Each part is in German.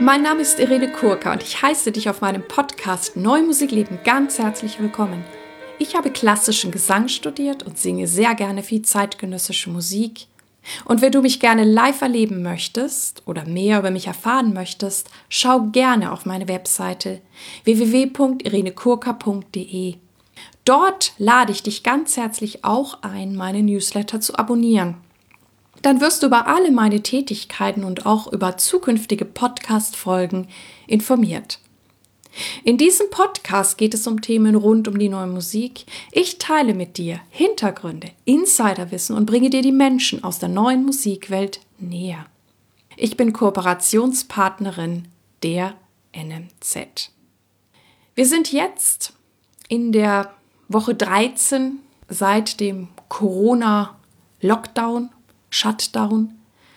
Mein Name ist Irene Kurka und ich heiße dich auf meinem Podcast Neue Musik leben ganz herzlich willkommen. Ich habe klassischen Gesang studiert und singe sehr gerne viel zeitgenössische Musik. Und wenn du mich gerne live erleben möchtest oder mehr über mich erfahren möchtest, schau gerne auf meine Webseite www.irenekurka.de. Dort lade ich dich ganz herzlich auch ein, meine Newsletter zu abonnieren. Dann wirst du über alle meine Tätigkeiten und auch über zukünftige Podcast-Folgen informiert. In diesem Podcast geht es um Themen rund um die neue Musik. Ich teile mit dir Hintergründe, Insiderwissen und bringe dir die Menschen aus der neuen Musikwelt näher. Ich bin Kooperationspartnerin der NMZ. Wir sind jetzt in der Woche 13 seit dem Corona-Lockdown, Shutdown.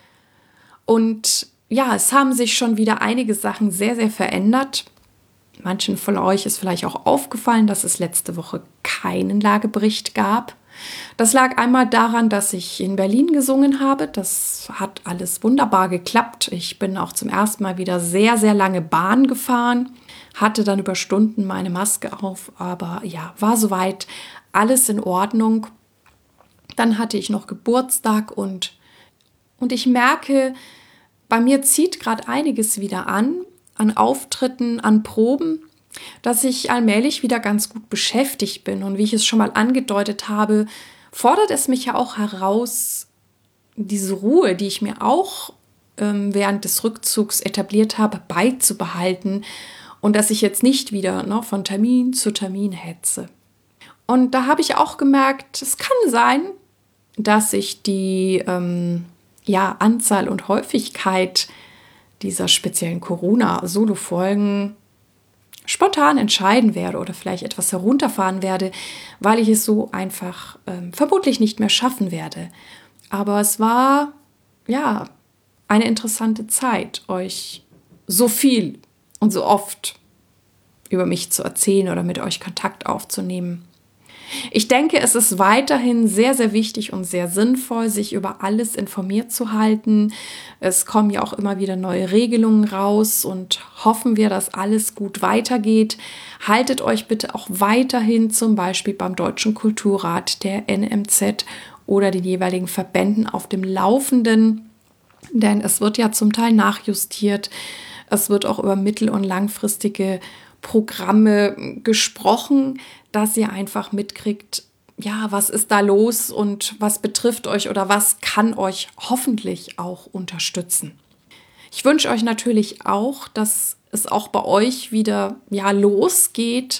Und ja, es haben sich schon wieder einige Sachen sehr, sehr verändert. Manchen von euch ist vielleicht auch aufgefallen, dass es letzte Woche keinen Lagebericht gab. Das lag einmal daran, dass ich in Berlin gesungen habe. Das hat alles wunderbar geklappt. Ich bin auch zum ersten Mal wieder sehr, sehr lange Bahn gefahren, hatte dann über Stunden meine Maske auf, aber ja, war soweit alles in Ordnung. Dann hatte ich noch Geburtstag und ich merke, bei mir zieht gerade einiges wieder an Auftritten, an Proben, dass ich allmählich wieder ganz gut beschäftigt bin. Und wie ich es schon mal angedeutet habe, fordert es mich ja auch heraus, diese Ruhe, die ich mir auch während des Rückzugs etabliert habe, beizubehalten und dass ich jetzt nicht wieder von Termin zu Termin hetze. Und da habe ich auch gemerkt, es kann sein, dass ich die Anzahl und Häufigkeit dieser speziellen Corona-Solo-Folgen spontan entscheiden werde oder vielleicht etwas herunterfahren werde, weil ich es so einfach vermutlich nicht mehr schaffen werde. Aber es war eine interessante Zeit, euch so viel und so oft über mich zu erzählen oder mit euch Kontakt aufzunehmen. Ich denke, es ist weiterhin sehr, sehr wichtig und sehr sinnvoll, sich über alles informiert zu halten. Es kommen ja auch immer wieder neue Regelungen raus und hoffen wir, dass alles gut weitergeht. Haltet euch bitte auch weiterhin zum Beispiel beim Deutschen Kulturrat, der NMZ oder den jeweiligen Verbänden auf dem Laufenden, denn es wird ja zum Teil nachjustiert. Es wird auch über mittel- und langfristige Programme gesprochen, dass ihr einfach mitkriegt, ja, was ist da los und was betrifft euch oder was kann euch hoffentlich auch unterstützen. Ich wünsche euch natürlich auch, dass es auch bei euch wieder losgeht.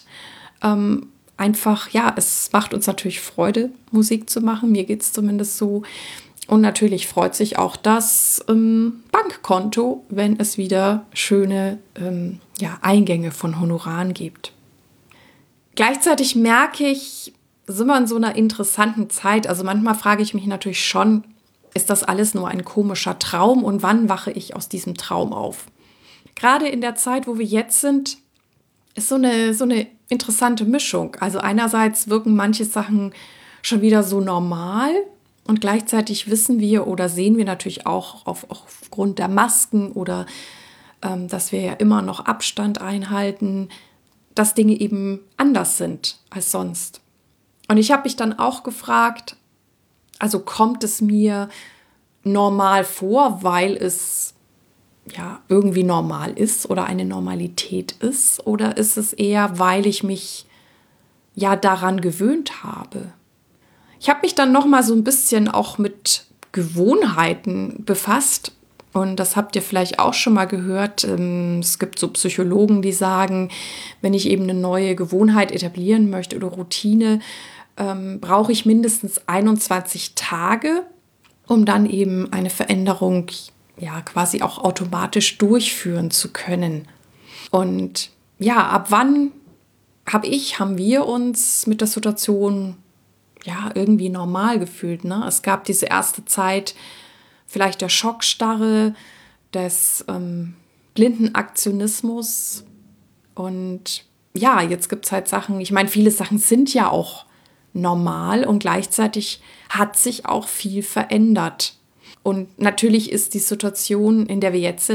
Es macht uns natürlich Freude, Musik zu machen. Mir geht es zumindest so. Und natürlich freut sich auch das Bankkonto, wenn es wieder schöne Eingänge von Honoraren gibt. Gleichzeitig merke ich, sind wir in so einer interessanten Zeit. Also manchmal frage ich mich natürlich schon, ist das alles nur ein komischer Traum und wann wache ich aus diesem Traum auf? Gerade in der Zeit, wo wir jetzt sind, ist so eine interessante Mischung. Also einerseits wirken manche Sachen schon wieder so normal und gleichzeitig wissen wir oder sehen wir natürlich auch aufgrund der Masken oder dass wir ja immer noch Abstand einhalten, dass Dinge eben anders sind als sonst. Und ich habe mich dann auch gefragt, also kommt es mir normal vor, weil es irgendwie normal ist oder eine Normalität ist, oder ist es eher, weil ich mich daran gewöhnt habe? Ich habe mich dann noch mal so ein bisschen auch mit Gewohnheiten befasst. Und das habt ihr vielleicht auch schon mal gehört. Es gibt so Psychologen, die sagen, wenn ich eben eine neue Gewohnheit etablieren möchte oder Routine, brauche ich mindestens 21 Tage, um dann eben eine Veränderung quasi auch automatisch durchführen zu können. Und ab wann haben wir uns mit der Situation irgendwie normal gefühlt, ne? Es gab diese erste Zeit, vielleicht der Schockstarre, des blinden Aktionismus. Und jetzt gibt es halt Sachen, ich meine, viele Sachen sind ja auch normal und gleichzeitig hat sich auch viel verändert. Und natürlich ist die Situation, in der wir jetzt sind,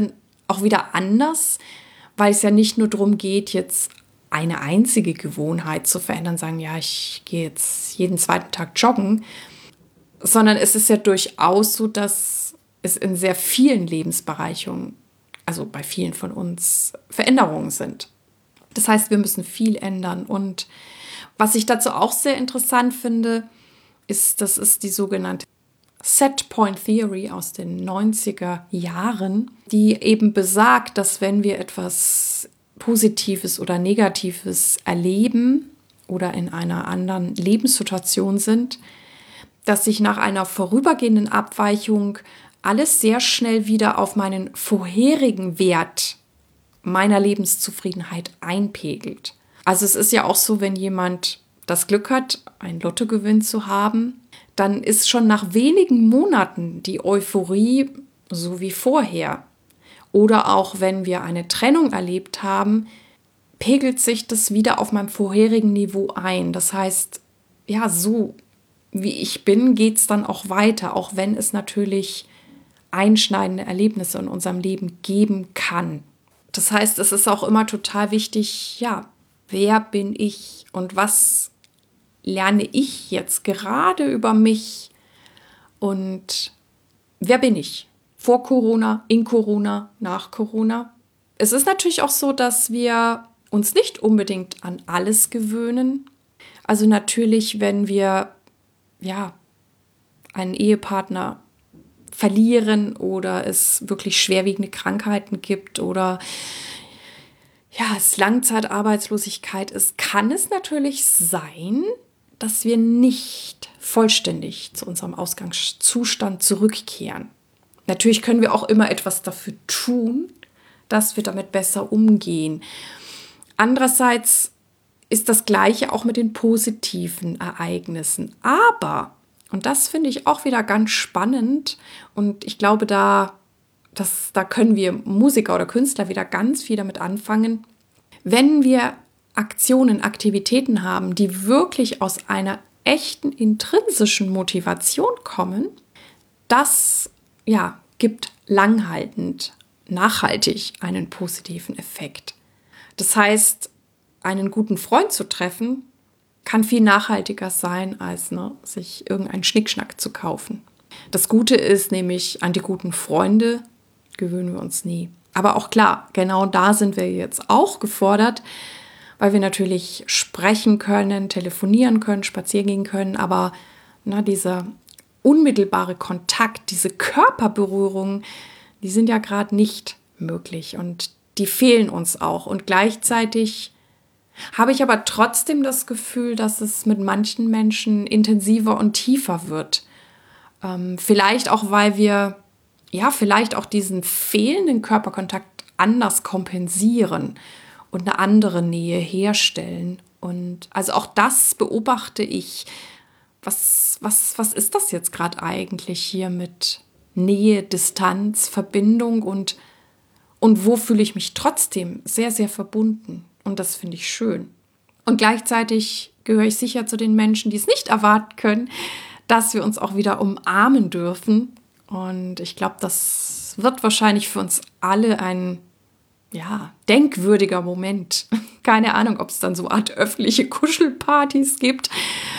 auch wieder anders, weil es ja nicht nur darum geht, jetzt eine einzige Gewohnheit zu verändern, sagen, ja, ich gehe jetzt jeden zweiten Tag joggen, sondern es ist ja durchaus so, dass es in sehr vielen Lebensbereichen, also bei vielen von uns, Veränderungen sind. Das heißt, wir müssen viel ändern. Und was ich dazu auch sehr interessant finde, das ist die sogenannte Set-Point Theory aus den 90er Jahren, die eben besagt, dass wenn wir etwas Positives oder Negatives erleben oder in einer anderen Lebenssituation sind, dass sich nach einer vorübergehenden Abweichung alles sehr schnell wieder auf meinen vorherigen Wert meiner Lebenszufriedenheit einpegelt. Also es ist ja auch so, wenn jemand das Glück hat, einen Lottogewinn zu haben, dann ist schon nach wenigen Monaten die Euphorie so wie vorher. Oder auch wenn wir eine Trennung erlebt haben, pegelt sich das wieder auf meinem vorherigen Niveau ein. Das heißt, ja, so wie ich bin, geht es dann auch weiter, auch wenn es natürlich einschneidende Erlebnisse in unserem Leben geben kann. Das heißt, es ist auch immer total wichtig, ja, wer bin ich und was lerne ich jetzt gerade über mich und wer bin ich? Vor Corona, in Corona, nach Corona. Es ist natürlich auch so, dass wir uns nicht unbedingt an alles gewöhnen. Also natürlich, wenn wir einen Ehepartner verlieren oder es wirklich schwerwiegende Krankheiten gibt oder es Langzeitarbeitslosigkeit ist, kann es natürlich sein, dass wir nicht vollständig zu unserem Ausgangszustand zurückkehren. Natürlich können wir auch immer etwas dafür tun, dass wir damit besser umgehen. Andererseits ist das Gleiche auch mit den positiven Ereignissen. Aber, und das finde ich auch wieder ganz spannend, und ich glaube, da können wir Musiker oder Künstler wieder ganz viel damit anfangen, wenn wir Aktionen, Aktivitäten haben, die wirklich aus einer echten intrinsischen Motivation kommen, das gibt langhaltend, nachhaltig einen positiven Effekt. Das heißt, einen guten Freund zu treffen, kann viel nachhaltiger sein, als sich irgendeinen Schnickschnack zu kaufen. Das Gute ist nämlich, an die guten Freunde gewöhnen wir uns nie. Aber auch klar, genau da sind wir jetzt auch gefordert, weil wir natürlich sprechen können, telefonieren können, spazieren gehen können, aber dieser unmittelbare Kontakt, diese Körperberührung, die sind ja gerade nicht möglich und die fehlen uns auch. Und gleichzeitig habe ich aber trotzdem das Gefühl, dass es mit manchen Menschen intensiver und tiefer wird. Vielleicht auch, weil wir vielleicht auch diesen fehlenden Körperkontakt anders kompensieren und eine andere Nähe herstellen. Und also auch das beobachte ich. Was ist das jetzt gerade eigentlich hier mit Nähe, Distanz, Verbindung und wo fühle ich mich trotzdem sehr, sehr verbunden? Und das finde ich schön. Und gleichzeitig gehöre ich sicher zu den Menschen, die es nicht erwarten können, dass wir uns auch wieder umarmen dürfen. Und ich glaube, das wird wahrscheinlich für uns alle ein denkwürdiger Moment. Keine Ahnung, ob es dann so eine Art öffentliche Kuschelpartys gibt.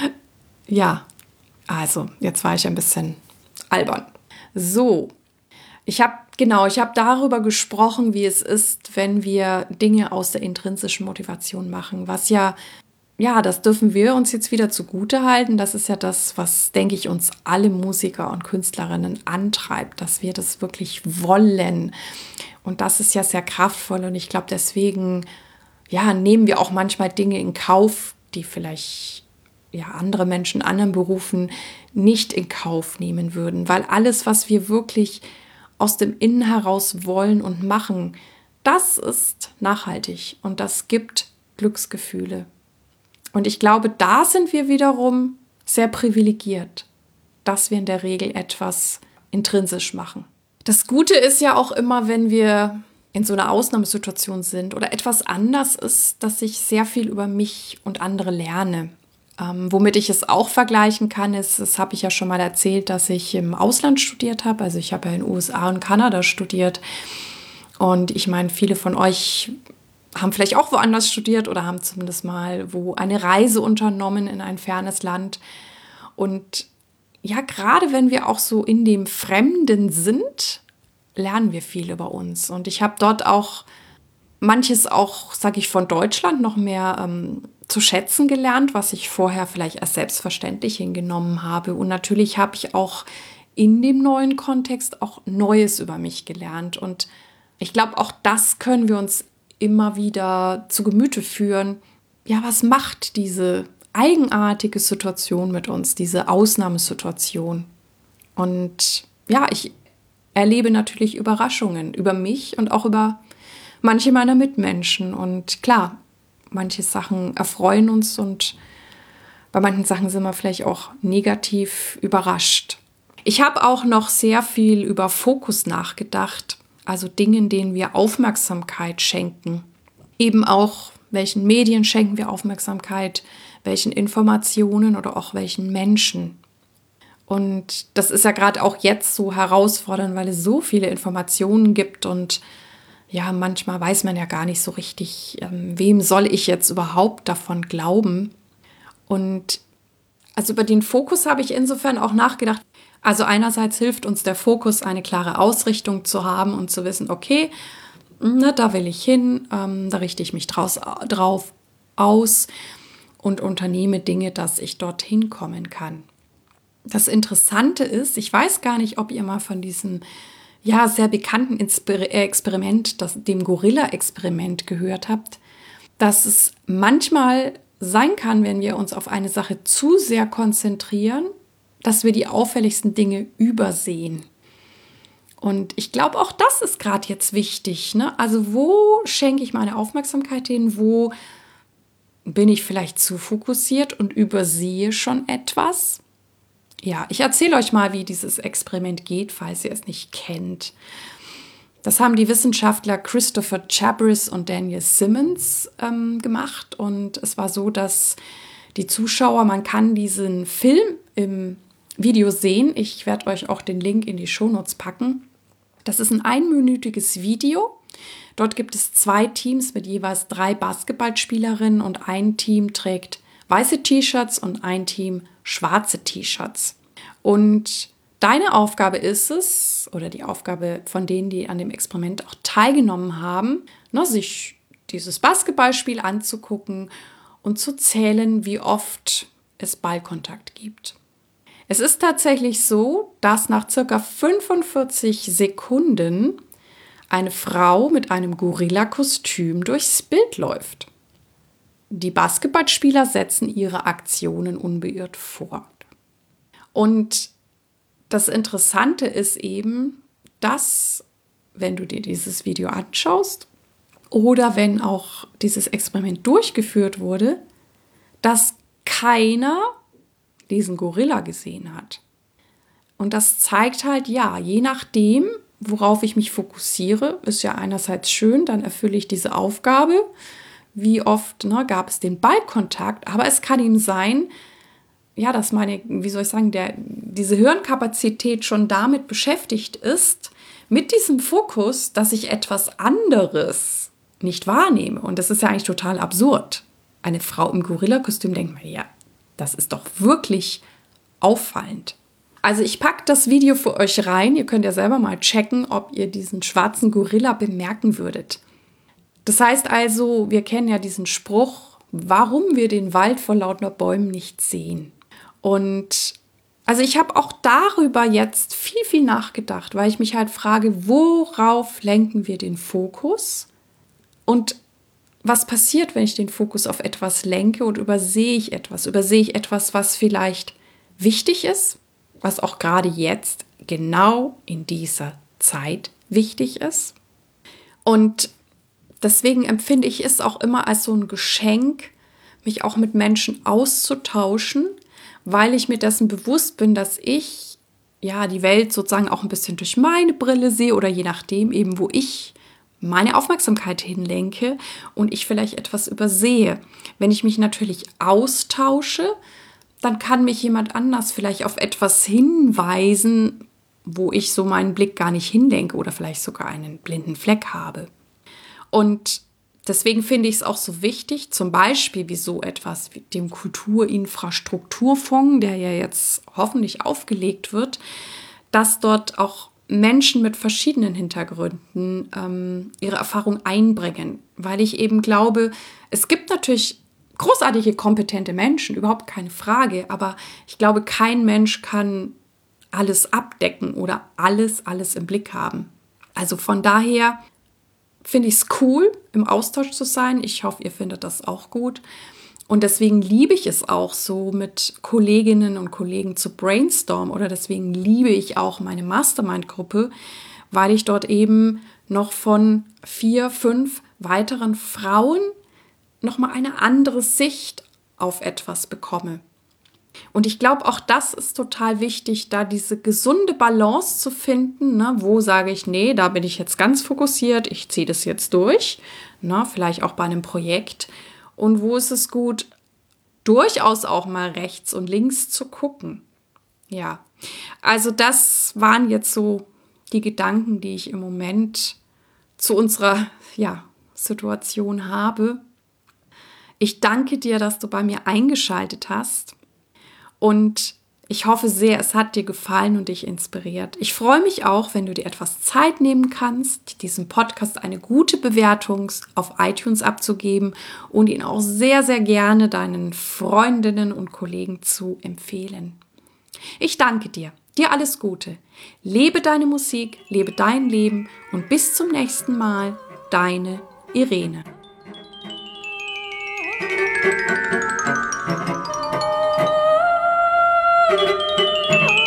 Ja, also jetzt war ich ein bisschen albern. So, ich habe darüber gesprochen, wie es ist, wenn wir Dinge aus der intrinsischen Motivation machen, was das dürfen wir uns jetzt wieder zugute halten. Das ist ja das, was, denke ich, uns alle Musiker und Künstlerinnen antreibt, dass wir das wirklich wollen. Und das ist ja sehr kraftvoll. Und ich glaube, deswegen nehmen wir auch manchmal Dinge in Kauf, die vielleicht andere Menschen in anderen Berufen nicht in Kauf nehmen würden. Weil alles, was wir wirklich aus dem Innen heraus wollen und machen, das ist nachhaltig und das gibt Glücksgefühle. Und ich glaube, da sind wir wiederum sehr privilegiert, dass wir in der Regel etwas intrinsisch machen. Das Gute ist ja auch immer, wenn wir in so einer Ausnahmesituation sind oder etwas anders ist, dass ich sehr viel über mich und andere lerne. Womit ich es auch vergleichen kann, das habe ich ja schon mal erzählt, dass ich im Ausland studiert habe. Also ich habe ja in den USA und Kanada studiert. Und ich meine, viele von euch haben vielleicht auch woanders studiert oder haben zumindest mal eine Reise unternommen in ein fernes Land. Und ja, gerade wenn wir auch so in dem Fremden sind, lernen wir viel über uns. Und ich habe dort auch manches auch, sage ich, von Deutschland noch mehr zu schätzen gelernt, was ich vorher vielleicht als selbstverständlich hingenommen habe. Und natürlich habe ich auch in dem neuen Kontext auch Neues über mich gelernt. Und ich glaube, auch das können wir uns immer wieder zu Gemüte führen. Ja, was macht diese eigenartige Situation mit uns, diese Ausnahmesituation? Und ja, ich erlebe natürlich Überraschungen über mich und auch über manche meiner Mitmenschen. Und klar, manche Sachen erfreuen uns und bei manchen Sachen sind wir vielleicht auch negativ überrascht. Ich habe auch noch sehr viel über Fokus nachgedacht, also Dingen, denen wir Aufmerksamkeit schenken. Eben auch, welchen Medien schenken wir Aufmerksamkeit, welchen Informationen oder auch welchen Menschen. Und das ist ja gerade auch jetzt so herausfordernd, weil es so viele Informationen gibt und ja, manchmal weiß man ja gar nicht so richtig, wem soll ich jetzt überhaupt davon glauben. Und also über den Fokus habe ich insofern auch nachgedacht. Also einerseits hilft uns der Fokus, eine klare Ausrichtung zu haben und zu wissen, okay, da will ich hin, da richte ich mich drauf aus und unternehme Dinge, dass ich dorthin kommen kann. Das Interessante ist, ich weiß gar nicht, ob ihr mal von diesem sehr bekannten Experiment, dem Gorilla-Experiment gehört habt, dass es manchmal sein kann, wenn wir uns auf eine Sache zu sehr konzentrieren, dass wir die auffälligsten Dinge übersehen. Und ich glaube, auch das ist gerade jetzt wichtig, ne? Also wo schenke ich meine Aufmerksamkeit hin? Wo bin ich vielleicht zu fokussiert und übersehe schon etwas? Ja, ich erzähle euch mal, wie dieses Experiment geht, falls ihr es nicht kennt. Das haben die Wissenschaftler Christopher Chabris und Daniel Simmons gemacht. Und es war so, dass die Zuschauer, man kann diesen Film im Video sehen. Ich werde euch auch den Link in die Shownotes packen. Das ist ein einminütiges Video. Dort gibt es 2 Teams mit jeweils 3 Basketballspielerinnen und ein Team trägt weiße T-Shirts und ein Team schwarze T-Shirts. Und deine Aufgabe ist es, oder die Aufgabe von denen, die an dem Experiment auch teilgenommen haben, sich dieses Basketballspiel anzugucken und zu zählen, wie oft es Ballkontakt gibt. Es ist tatsächlich so, dass nach circa 45 Sekunden eine Frau mit einem Gorilla-Kostüm durchs Bild läuft. Die Basketballspieler setzen ihre Aktionen unbeirrt fort. Und das Interessante ist eben, dass, wenn du dir dieses Video anschaust oder wenn auch dieses Experiment durchgeführt wurde, dass keiner diesen Gorilla gesehen hat. Und das zeigt halt, ja, je nachdem, worauf ich mich fokussiere, ist ja einerseits schön, dann erfülle ich diese Aufgabe. Wie oft gab es den Ballkontakt, aber es kann ihm sein, ja, dass diese Hirnkapazität schon damit beschäftigt ist, mit diesem Fokus, dass ich etwas anderes nicht wahrnehme. Und das ist ja eigentlich total absurd. Eine Frau im Gorilla-Kostüm denkt man, ja, das ist doch wirklich auffallend. Also ich packe das Video für euch rein. Ihr könnt ja selber mal checken, ob ihr diesen schwarzen Gorilla bemerken würdet. Das heißt also, wir kennen ja diesen Spruch, warum wir den Wald vor lauter Bäumen nicht sehen. Und also ich habe auch darüber jetzt viel, viel nachgedacht, weil ich mich halt frage, worauf lenken wir den Fokus? Und was passiert, wenn ich den Fokus auf etwas lenke und übersehe ich etwas? Übersehe ich etwas, was vielleicht wichtig ist, was auch gerade jetzt, genau in dieser Zeit wichtig ist? Und deswegen empfinde ich es auch immer als so ein Geschenk, mich auch mit Menschen auszutauschen, weil ich mir dessen bewusst bin, dass ich die Welt sozusagen auch ein bisschen durch meine Brille sehe oder je nachdem eben, wo ich meine Aufmerksamkeit hinlenke und ich vielleicht etwas übersehe. Wenn ich mich natürlich austausche, dann kann mich jemand anders vielleicht auf etwas hinweisen, wo ich so meinen Blick gar nicht hinlenke oder vielleicht sogar einen blinden Fleck habe. Und deswegen finde ich es auch so wichtig, zum Beispiel wie so etwas wie dem Kulturinfrastrukturfonds, der ja jetzt hoffentlich aufgelegt wird, dass dort auch Menschen mit verschiedenen Hintergründen ihre Erfahrung einbringen. Weil ich eben glaube, es gibt natürlich großartige, kompetente Menschen, überhaupt keine Frage, aber ich glaube, kein Mensch kann alles abdecken oder alles im Blick haben. Also von daher finde ich es cool, im Austausch zu sein. Ich hoffe, ihr findet das auch gut. Und deswegen liebe ich es auch so, mit Kolleginnen und Kollegen zu brainstormen. Oder deswegen liebe ich auch meine Mastermind-Gruppe, weil ich dort eben noch von 4, 5 weiteren Frauen nochmal eine andere Sicht auf etwas bekomme. Und ich glaube, auch das ist total wichtig, da diese gesunde Balance zu finden, ne? Wo sage ich, nee, da bin ich jetzt ganz fokussiert, ich ziehe das jetzt durch, ne? Vielleicht auch bei einem Projekt. Und wo ist es gut, durchaus auch mal rechts und links zu gucken. Ja, also das waren jetzt so die Gedanken, die ich im Moment zu unserer Situation habe. Ich danke dir, dass du bei mir eingeschaltet hast. Und ich hoffe sehr, es hat dir gefallen und dich inspiriert. Ich freue mich auch, wenn du dir etwas Zeit nehmen kannst, diesem Podcast eine gute Bewertung auf iTunes abzugeben und ihn auch sehr, sehr gerne deinen Freundinnen und Kollegen zu empfehlen. Ich danke dir. Dir alles Gute. Lebe deine Musik, lebe dein Leben und bis zum nächsten Mal. Deine Irene. Thank you.